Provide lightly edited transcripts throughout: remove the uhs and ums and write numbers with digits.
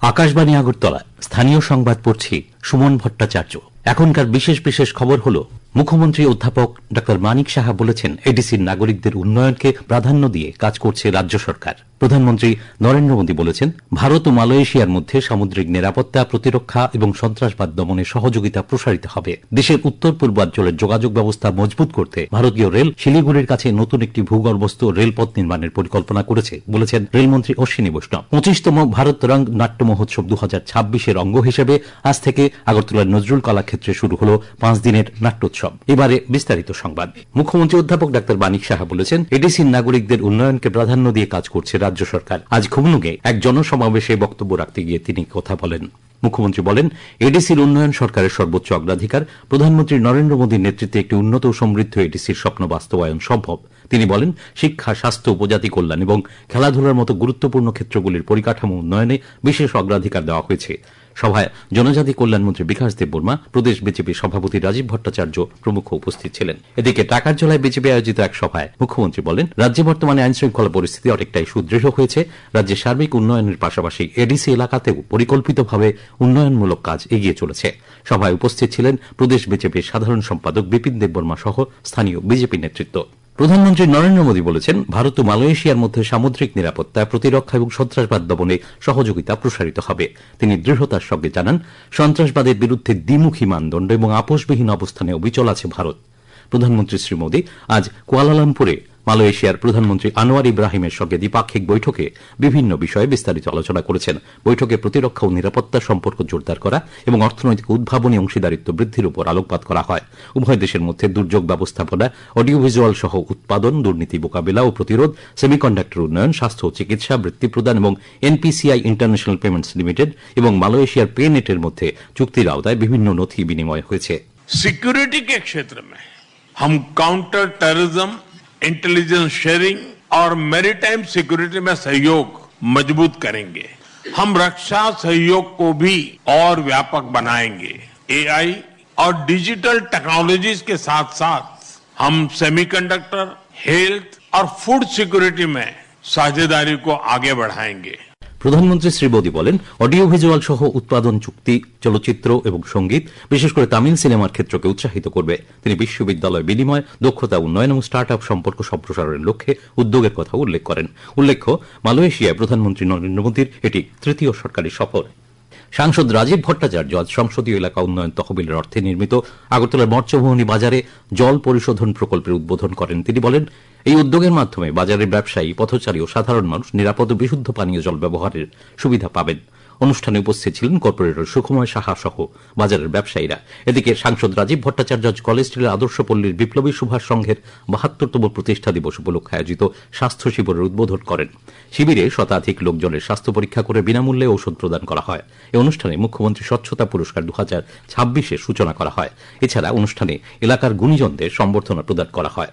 আকাশবাণী আগরতলা স্থানীয় সংবাদ পড়ছি সুমন ভট্টাচার্য। এখনকার বিশেষ বিশেষ খবর হল, মুখ্যমন্ত্রী অধ্যাপক ডক্টর মানিক সাহা বলেছেন, এডিসির নাগরিকদের উন্নয়নকে প্রাধান্য দিয়ে কাজ করছে রাজ্য সরকার। প্রধানমন্ত্রী নরেন্দ্র মোদী বলেছেন, ভারত ও মালয়েশিয়ার মধ্যে সামুদ্রিক নিরাপত্তা, প্রতিরক্ষা এবং সন্ত্রাসবাদ দমনে সহযোগিতা প্রসারিত হবে। দেশের উত্তর পূর্বাঞ্চলের যোগাযোগ ব্যবস্থা মজবুত করতে ভারতীয় রেল শিলিগুড়ির কাছে নতুন একটি ভূগর্ভস্থ রেলপথ নির্মাণের পরিকল্পনা করেছে বলেছেন রেলমন্ত্রী অশ্বিনী বৈষ্ণব। 25তম ভারত রং নাট্য মহোৎসব 2026-এর অঙ্গ হিসেবে আজ থেকে আগরতলার নজরুল কলাক্ষেত্রে শুরু হল 5 দিনের নাট্যোৎসব। এবারে বিস্তারিত সংবাদ। মুখ্যমন্ত্রী অধ্যাপক ডক্টর মানিক সাহা বলেছেন, এডিসির নাগরিকদের উন্নয়নকে প্রাধান্য দিয়ে কাজ করছে রাজ্য সরকার। আজ খুমলুঙে এক জনসমাবেশে বক্তব্য রাখতে গিয়ে তিনি কথা বলেন। মুখ্যমন্ত্রী বলেন, এডিসির উন্নয়ন সরকারের সর্বোচ্চ অগ্রাধিকার। প্রধানমন্ত্রী নরেন্দ্র মোদীর নেতৃত্বে একটি উন্নত ও সমৃদ্ধ এডিসির স্বপ্ন বাস্তবায়ন সম্ভব। তিনি বলেন, শিক্ষা, স্বাস্থ্য, উপজাতি কল্যাণ এবং খেলাধুলার মতো গুরুত্বপূর্ণ ক্ষেত্রগুলির পরিকাঠামো উন্নয়নে বিশেষ অগ্রাধিকার দেওয়া হয়েছে। সভায় জনজাতি কল্যাণমন্ত্রী বিকাশ দেববর্মা, প্রদেশ বিজেপি সভাপতি রাজীব ভট্টাচার্য প্রমুখ উপস্থিত ছিলেন। এদিকে টাকারজলায় বিজেপি আয়োজিত এক সভায় মুখ্যমন্ত্রী বলেন, রাজ্যে বর্তমানে আইনশৃঙ্খলা পরিস্থিতি অনেকটাই সুদৃঢ় হয়েছে। রাজ্যের সার্বিক উন্নয়নের পাশাপাশি এডিসি এলাকাতেও পরিকল্পিতভাবে উন্নয়নমূলক কাজ এগিয়ে চলেছে। সভায় উপস্থিত ছিলেন প্রদেশ বিজেপির সাধারণ সম্পাদক বিপিন দেববর্মা সহ স্থানীয় বিজেপি নেতৃত্ব। প্রধানমন্ত্রী নরেন্দ্র মোদী বলেছেন, ভারত ও মালয়েশিয়ার মধ্যে সামুদ্রিক নিরাপত্তা, প্রতিরক্ষা এবং সন্ত্রাসবাদ দমনে সহযোগিতা প্রসারিত হবে। তিনি দৃঢ়তার সঙ্গে জানান, সন্ত্রাসবাদের বিরুদ্ধে দ্বিমুখী মানদণ্ড এবং আপোষবিহীন অবস্থানে অবিচল আছে ভারত। প্রধানমন্ত্রী শ্রী মোদী আজ কুয়ালালামপুরে মালয়েশিয়ার প্রধানমন্ত্রী আনোয়ার ইব্রাহিমের সঙ্গে দ্বিপাক্ষিক বৈঠকে বিভিন্ন বিষয়ে বিস্তারিত আলোচনা করেছেন। বৈঠকে প্রতিরক্ষা ও নিরাপত্তা সম্পর্ক জোরদার করা এবং অর্থনৈতিক উদ্ভাবনী অংশীদারিত্ব বৃদ্ধির উপর আলোকপাত করা হয়। উভয় দেশের মধ্যে দুর্যোগ ব্যবস্থাপনা, অডিও ভিজুয়াল সহ উৎপাদন, দুর্নীতি মোকাবিলা ও প্রতিরোধ, সেমিকন্ডাক্টর উন্নয়ন, স্বাস্থ্য ও চিকিৎসা, বৃত্তি প্রদান এবং এনপিসিআই ইন্টারন্যাশনাল পেমেন্টস লিমিটেড এবং মালয়েশিয়ার পেনেটের মধ্যে চুক্তির আওতায় বিভিন্ন নথি বিনিময় হয়েছে। सिक्योरिटी के क्षेत्र में हम काउंटर टेररिज्म, इंटेलिजेंस शेयरिंग और मैरीटाइम सिक्योरिटी में सहयोग मजबूत करेंगे। हम रक्षा सहयोग को भी और व्यापक बनाएंगे। एआई और डिजिटल टेक्नोलॉजीज के साथ साथ हम सेमीकंडक्टर, हेल्थ और फूड सिक्योरिटी में साझेदारी को आगे बढ़ाएंगे। প্রধানমন্ত্রী শ্রী মোদী বলেন, অডিও ভিজুয়াল সহ উৎপাদন চুক্তি চলচ্চিত্র এবং সঙ্গীত, বিশেষ করে তামিল সিনেমার ক্ষেত্রকে উৎসাহিত করবে। তিনি বিশ্ববিদ্যালয় বিনিময়, দক্ষতা উন্নয়ন এবং স্টার্ট আপ সম্পর্ক সম্প্রসারণের লক্ষ্যে উদ্যোগের কথা উল্লেখ করেন। উল্লেখ্য, মালয়েশিয়ায় প্রধানমন্ত্রী নরেন্দ্র মোদীর এটি তৃতীয় সরকারি সফর। সাংসদ রাজীব ভট্টাচার্য আজ সংসদীয় এলাকা উন্নয়ন তহবিলের অর্থে নির্মিত আগরতলার মৎস্যভবনী বাজারে জল পরিশোধন প্রকল্পের উদ্বোধন করেন। তিনি বলেন, এই উদ্যোগের মাধ্যমে বাজারের ব্যবসায়ী, পথচারী ও সাধারণ মানুষ নিরাপদ ও বিশুদ্ধ পানীয় জল ব্যবহারের সুবিধা পাবেন। অনুষ্ঠানে উপস্থিত ছিলেন কর্পোরেটর সুখময় সাহা সহ বাজারের ব্যবসায়ীরা। এদিকে সাংসদ রাজীব ভট্টাচার্য আজ কলেজ স্ট্রিটের আদর্শপল্লীর বিপ্লবী সুভাষ সংঘের 72তম প্রতিষ্ঠা দিবস উপলক্ষে আয়োজিত স্বাস্থ্য শিবিরের উদ্বোধন করেন। শিবিরে শতাধিক লোকজনের স্বাস্থ্য পরীক্ষা করে বিনামূল্যে ঔষধ প্রদান করা হয়। এই অনুষ্ঠানে মুখ্যমন্ত্রী স্বচ্ছতা পুরস্কার 2026-এর সূচনা করা হয়। এছাড়া অনুষ্ঠানে এলাকার গুণীজনদের সম্বর্ধনা প্রদান করা হয়।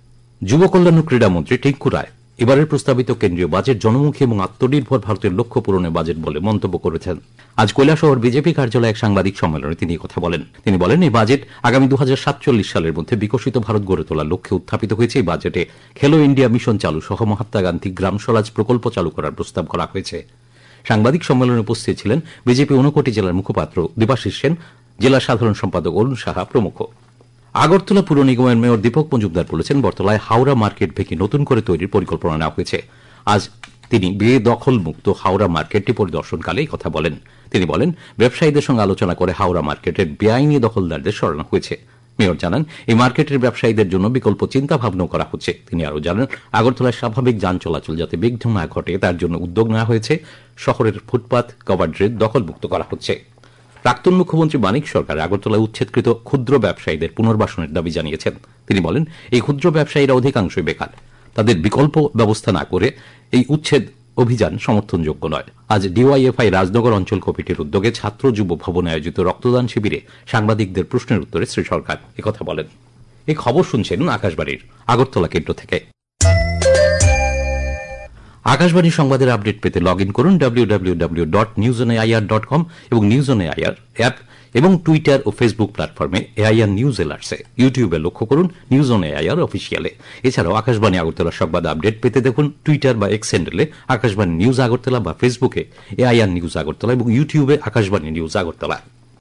যুব কল্যাণ ও ক্রীড়ামন্ত্রী টিঙ্কু রায় এবারের প্রস্তাবিত কেন্দ্রীয় বাজেট জনমুখী এবং আত্মনির্ভর ভারতের লক্ষ্য পূরণের বাজেট বলে মন্তব্য করেছেন। আজ কৈলাসহর বিজেপি কার্যালয়ে এক সাংবাদিক সম্মেলনে তিনি কথা বলেন। তিনি বলেন, এই বাজেট আগামী 2047 সালের মধ্যে বিকশিত ভারত গড়ে তোলার লক্ষ্যে উত্থাপিত হয়েছে। এই বাজেটে খেলো ইন্ডিয়া মিশন চালু সহ মহাত্মা গান্ধী গ্রাম স্বরাজ প্রকল্প চালু করার প্রস্তাব করা হয়েছে। সাংবাদিক সম্মেলনে উপস্থিত ছিলেন বিজেপি 59 জেলার মুখপাত্র দেবাশিস সেন, জেলা সাধারণ সম্পাদক অরুণ সাহা প্রমুখ। আগরতলা পুর নিগমের মেয়র দীপক মজুমদার বলেছেন, বর্তলায় হাওড়া মার্কেট ভেঙে নতুন করে তৈরির পরিকল্পনা নেওয়া হয়েছে। আজ তিনি বেদখল মুক্ত হাওড়া মার্কেটটি পরিদর্শনকালে এই কথা বলেন। তিনি বলেন, ব্যবসায়ীদের সঙ্গে আলোচনা করে হাওড়া মার্কেটের বেআইনি দখলদারদের সরানো হয়েছে। মেয়র জানান, এই মার্কেটের ব্যবসায়ীদের জন্য বিকল্প চিন্তা ভাবনাও করা হচ্ছে। তিনি আরও জানান, আগরতলায় স্বাভাবিক যান চলাচল যাতে বিঘ্ন না ঘটে তার জন্য উদ্যোগ নেওয়া হয়েছে। শহরের ফুটপাত, কভার ড্রেন দখলমুক্ত করা হচ্ছে। প্রাক্তন মুখ্যমন্ত্রী মানিক সরকার আগরতলায় উচ্ছেদকৃত ক্ষুদ্র ব্যবসায়ীদের পুনর্বাসনের দাবি জানিয়েছেন। তিনি বলেন, এই ক্ষুদ্র ব্যবসায়ীরা অধিকাংশই বেকার। তাদের বিকল্প ব্যবস্থা না করে এই উচ্ছেদ অভিযান সমর্থনযোগ্য নয়। আজ ডিওয়াইএফআই রাজনগর অঞ্চল কমিটির উদ্যোগে ছাত্র যুব ভবনে আয়োজিত রক্তদান শিবিরে সাংবাদিকদের প্রশ্নের উত্তরে শ্রী সরকার একথা বলেন। এই খবর শুনছেন আকাশবাণীর আগরতলা কেন্দ্র থেকে। আকাশবাণী সংবাদের আপডেট পেতে লগ ইন করুন www.newsonair.com এবং নিউজ অন এআইআর অ্যাপ এবং টুইটার ও ফেসবুক প্ল্যাটফর্মে এআইআর নিউজ এলার্টসে। ইউটিউবে লক্ষ্য করুন নিউজ অন এআইআর অফিসিয়ালে। এছাড়াও আকাশবাণী আগরতলা সংবাদ আপডেট পেতে দেখুন টুইটার বা এক্স হ্যান্ডেলে আকাশবাণী নিউজ আগরতলা বা ফেসবুকে এআইআর নিউজ আগরতলা এবং ইউটিউবে আকাশবাণী নিউজ আগরতলা।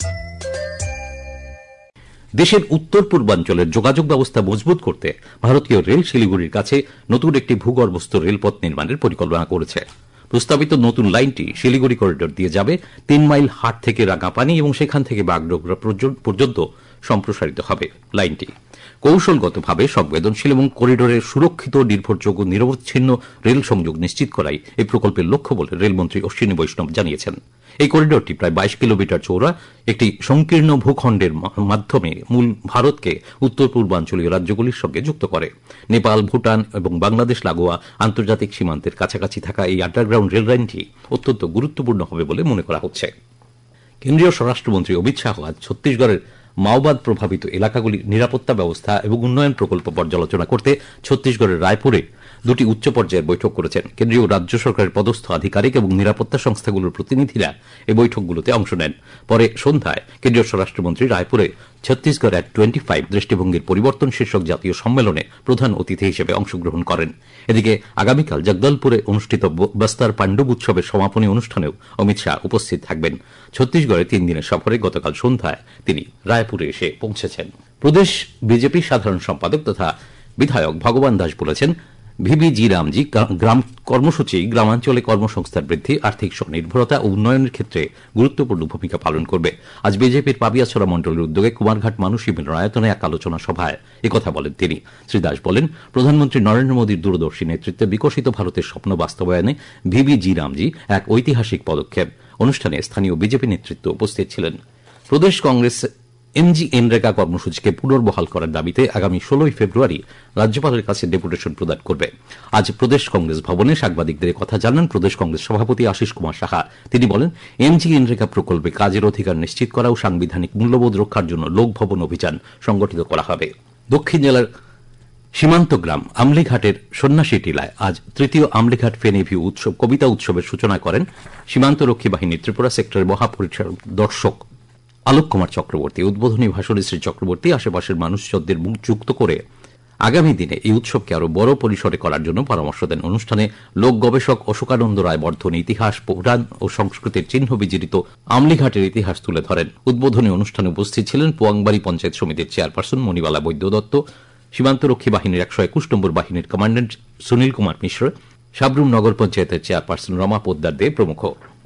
দেশের উত্তর পূর্বাঞ্চলের যোগাযোগ ব্যবস্থা মজবুত করতে ভারতীয় রেল শিলিগুড়ির কাছে নতুন একটি ভূগর্ভস্থ রেলপথ নির্মাণের পরিকল্পনা করেছে। প্রস্তাবিত নতুন লাইনটি শিলিগুড়ি করিডোর দিয়ে যাবে 3 মাইল হাট থেকে রাঙাপানি এবং সেখান থেকে বাগডোগরা পর্যন্ত সম্প্রসারিত হবে। লাইনটি কৌশলগতভাবে সংবেদনশীল এবং করিডোরের সুরক্ষিত, নির্ভরযোগ্য, নিরবচ্ছিন্ন রেল সংযোগ নিশ্চিত করাই এই প্রকল্পের লক্ষ্য বলে রেলমন্ত্রী অশ্বিনী বৈষ্ণব জানিয়েছেন। এই করিডোরটি প্রায় 22 কিলোমিটার চৌড়া একটি সংকীর্ণ ভূখণ্ডের মাধ্যমে মূল ভারতকে উত্তর পূর্বাঞ্চলীয় রাজ্যগুলির সঙ্গে যুক্ত করে। নেপাল, ভুটান এবং বাংলাদেশ লাগোয়া আন্তর্জাতিক সীমান্তের কাছাকাছি থাকা এই আন্ডারগ্রাউন্ড রেল লাইনটি অত্যন্ত গুরুত্বপূর্ণ হবে বলে মনে করা হচ্ছে। কেন্দ্রীয় স্বরাষ্ট্রমন্ত্রী অমিত শাহ আজ ছত্তিশগড়ের মাওবাদ প্রভাবিত এলাকাগুলির নিরাপত্তা ব্যবস্থা এবং উন্নয়ন প্রকল্প পর্যালোচনা করতে ছত্তিশগড়ের রায়পুরে 2টি উচ্চ পর্যায়ের বৈঠক করেছেন। কেন্দ্রীয় রাজ্য সরকারের পদস্থ আধিকারিক এবং নিরাপত্তা সংস্থাগুলোর প্রতিনিধিরা এই বৈঠকগুলোতে অংশ নেন। পরে সন্ধ্যায় কেন্দ্রীয় স্বরাষ্ট্রমন্ত্রী রায়পুরে ছত্তিশগড় অ্যাট 25 দৃষ্টিভঙ্গির পরিবর্তন শীর্ষক জাতীয় সম্মেলনে প্রধান অতিথি হিসেবে অংশগ্রহণ করেন। এদিকে আগামীকাল জগদলপুরে অনুষ্ঠিত বস্তার পাণ্ডব উৎসবের সমাপনী অনুষ্ঠানেও অমিত শাহ উপস্থিত থাকবেন। ছত্তিশগড়ে 3 দিনের সফরে গতকাল সন্ধ্যায় তিনি রায়পুরে এসে পৌঁছেছেন। প্রদেশ বিজেপি সাধারণ সম্পাদক তথা বিধায়ক ভগবান দাস বলেছেন, ভিবিজি রামজি গ্রাম কর্মসূচি গ্রামাঞ্চলে কর্মসংস্থান বৃদ্ধি, আর্থিক স্বনির্ভরতা ও উন্নয়নের ক্ষেত্রে গুরুত্বপূর্ণ ভূমিকা পালন করবে। আজ বিজেপির পাবিয়াছড়া মণ্ডলের উদ্যোগে কুমারঘাট মানসী মিলনায়তনে এক আলোচনা সভায় একথা বলেন তিনি। শ্রী দাস বলেন, প্রধানমন্ত্রী নরেন্দ্র মোদীর দূরদর্শী নেতৃত্বে বিকশিত ভারতের স্বপ্ন বাস্তবায়নে ভিবিজি রামজি এক ঐতিহাসিক পদক্ষেপ। অনুষ্ঠানে স্থানীয় বিজেপি নেতৃত্ব উপস্থিত ছিলেন। প্রদেশ কংগ্রেস এমজিএনরেগা কর্মসূচিকে পুনর্বহাল করার দাবিতে আগামী 16 ফেব্রুয়ারি রাজ্যপালের কাছে ডেপুটেশন প্রদান করবে। আজ প্রদেশ কংগ্রেস ভবনে সাংবাদিকদের কথা জানান প্রদেশ কংগ্রেস সভাপতি আশিস কুমার সাহা। তিনি বলেন, এমজিএনরেগা প্রকল্পে কাজের অধিকার নিশ্চিত করা ও সাংবিধানিক মূল্যবোধ রক্ষার জন্য লোকভবন অভিযান সংগঠিত করা হবে। দক্ষিণ জেলার সীমান্ত গ্রাম আমলিঘাটের সন্ন্যাসী টিলায় আজ 3য় আমলিঘাট ফেনিভিউ উৎসব কবিতা উৎসবের সূচনা করেন সীমান্তরক্ষী বাহিনীর ত্রিপুরা সেক্টরের মহাপরিদর্শক আলোক কুমার চক্রবর্তী। উদ্বোধনী ভাষণে শ্রী চক্রবর্তী আশেপাশের মানুষজনদের মুখ যুক্ত করে আগামী দিনে এই উৎসবকে আরো বড় পরিসরে করার জন্য পরামর্শ দেন। অনুষ্ঠানে লোক গবেষক অশোকানন্দ রায় বর্ধন ইতিহাস, পুরাণ ও সংস্কৃতির চিহ্ন বিজড়িত আমলিঘাটের ইতিহাস তুলে ধরেন। উদ্বোধনী অনুষ্ঠানে উপস্থিত ছিলেন পোয়াংবাড়ি পঞ্চায়েত সমিতির চেয়ারপারসন মণিবালা বৈদ্য দত্ত, সীমান্তরক্ষী বাহিনীর 121 নম্বর বাহিনীর কমান্ড্যান্ট সুনীল কুমার মিশ্র, সাবরুম নগর পঞ্চায়েতের চেয়ারপারসন রমা পোদ্দার দে প্রমুখ।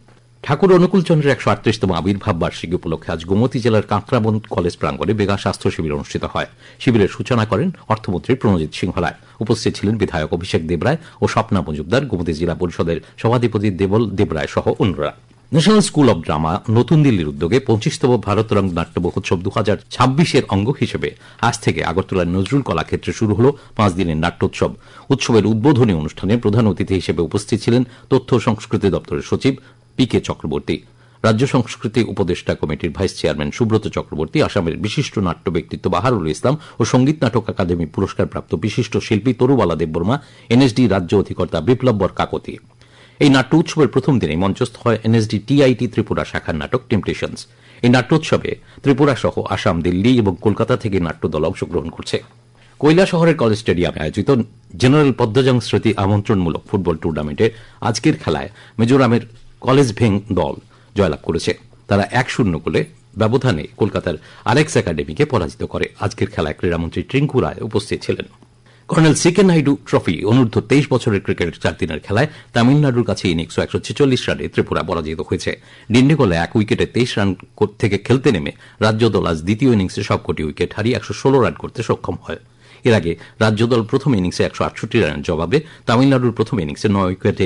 ঠাকুর অনুকূলচন্দ্রের 138তম আবির্ভাব বার্ষিকী উপলক্ষে আজ গোমতী জেলার কাঁকড়াবন কলেজ প্রাঙ্গণে মেগা স্বাস্থ্য শিবির অনুষ্ঠিত হয়। শিবিরের সূচনা করেন অর্থমন্ত্রী প্রণজিৎ সিংহ রায়। উপস্থিত ছিলেন বিধায়ক অভিষেক দেবরায় ও স্বপ্না মজুমদার, গোমতী জেলা পরিষদের সভাধিপতি দেবল দেবরায় সহ অন্যরা। ন্যাশনাল স্কুল অব ড্রামা নতুন দিল্লির উদ্যোগে 25তম ভারতরং নাট্য মহোৎসব 2026 অঙ্গ হিসেবে আজ থেকে আগরতলার নজরুল কলাক্ষেত্রে শুরু হল 5 দিনের নাট্যোৎসব। উৎসবের উদ্বোধনী অনুষ্ঠানে প্রধান অতিথি হিসেবে উপস্থিত ছিলেন তথ্য সংস্কৃতি দপ্তরের সচিব পি.কে. চক্রবর্তী, রাজ্য সংস্কৃতি উপদেষ্টা কমিটির ভাইস চেয়ারম্যান সুব্রত চক্রবর্তী, আসামের বিশিষ্ট নাট্য ব্যক্তিত্ব বাহারুল ইসলাম ও সঙ্গীত নাটক একাডেমি পুরস্কারপ্রাপ্ত বিশিষ্ট শিল্পী তরুবালা দেববর্মা, এনএসডি রাজ্য অধিকর্তা বিপ্লব বর কাকতি। এই নাট্য উৎসবের প্রথম দিনে মঞ্চস্থ হয় এনএসডি টিআইটি ত্রিপুরা শাখার নাটক টেম্পটেশনস। এই নাট্যোৎসবে ত্রিপুরা সহ আসাম, দিল্লি এবং কলকাতা থেকে নাট্যদল অংশগ্রহণ করছে। কৈলাসহরের কলেজ স্টেডিয়ামে আয়োজিত জেনারেল পদ্মজং স্মৃতি আমন্ত্রণমূলক ফুটবল টুর্নামেন্টে আজকের খেলায় মিজোরামের কলেজ ভেং দল জয়লাভ করেছে। তারা 1-0 গোলে ব্যবধানে কলকাতার আলেক্স একাডেমিকে পরাজিত করে। আজকের খেলায় ক্রীড়ামন্ত্রী ট্রিঙ্কু রায় উপস্থিত ছিলেন। কর্নেল সিকে নাইডু ট্রফি অনূর্ধ্ব 23 বছরের ক্রিকেটের 4 দিনের খেলায় তামিলনাড়ুর কাছে ইনিংস 146 রানে ত্রিপুরা পরাজিত হয়েছে। ডিন্ডিগলে 1 উইকেটে 23 রান থেকে খেলতে নেমে রাজ্য দল আজ দ্বিতীয় ইনিংসে সবকটি উইকেট হারিয়ে 116 রান করতে সক্ষম হয়। এর আগে রাজ্য দল প্রথম ইনিংসে 168 রানের জবাবে তামিলনাড়ুর প্রথম ইনিংসে 9 উইকেটে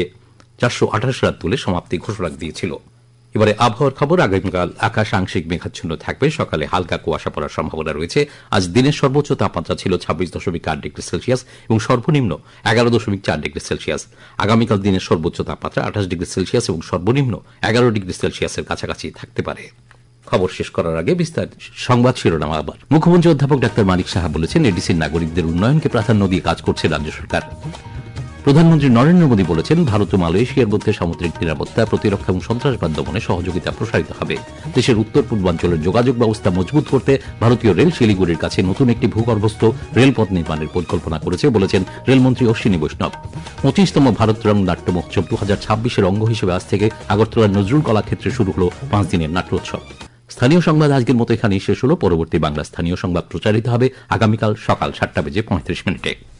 428 রান তুলে সমাপ্তি ঘোষণা দিয়েছিল। এবারে আবহাওয়ার খবর। আগামীকাল আকাশ আংশিক মেঘাচ্ছন্ন থাকবে, সকালে হালকা কুয়াশা পড়ার সম্ভাবনা রয়েছে। আজ দিনের সর্বোচ্চ তাপমাত্রা ছিল 26.8 ডিগ্রি সেলসিয়াস এবং সর্বনিম্ন 11.4 ডিগ্রি সেলসিয়াস। আগামীকাল দিনের সর্বোচ্চ তাপমাত্রা 28 ডিগ্রি সেলসিয়াস এবং সর্বনিম্ন 11 ডিগ্রি সেলসিয়াসের কাছাকাছি থাকতে পারে। খবর শেষ করার আগে বিস্তারিত সংবাদ শিরোনাম আবার। মুখ্যমন্ত্রী অধ্যাপক ডাক্তার মানিক সাহা বলেছেন, এডিসির নাগরিকদের উন্নয়নকে প্রাধান্য দিয়ে কাজ করছে রাজ্য সরকার। প্রধানমন্ত্রী নরেন্দ্র মোদী বলেছেন, ভারত ও মালয়েশিয়ার মধ্যে সামুদ্রিক নিরাপত্তা, প্রতিরক্ষা এবং সন্ত্রাসবাদ দমনে সহযোগিতা প্রসারিত হবে। দেশের উত্তর পূর্বাঞ্চলের যোগাযোগ ব্যবস্থা মজবুত করতে ভারতীয় রেল শিলিগুড়ির কাছে নতুন একটি ভূগর্ভস্থ রেলপথ নির্মাণের পরিকল্পনা করেছে বলেছেন রেলমন্ত্রী অশ্বিনী বৈষ্ণব। 25তম ভারত রং নাট্য মহোৎসব 2026-এর অঙ্গ হিসেবে আজ থেকে আগরতলার নজরুল কলাক্ষেত্রে শুরু হল 5 দিনের নাট্যোৎসব। স্থানীয় সংবাদ আজকের মতো এখানেই শেষ হল। পরবর্তী বাংলা স্থানীয় সংবাদ প্রচারিত হবে আগামীকাল সকাল 7:35 মিনিটে।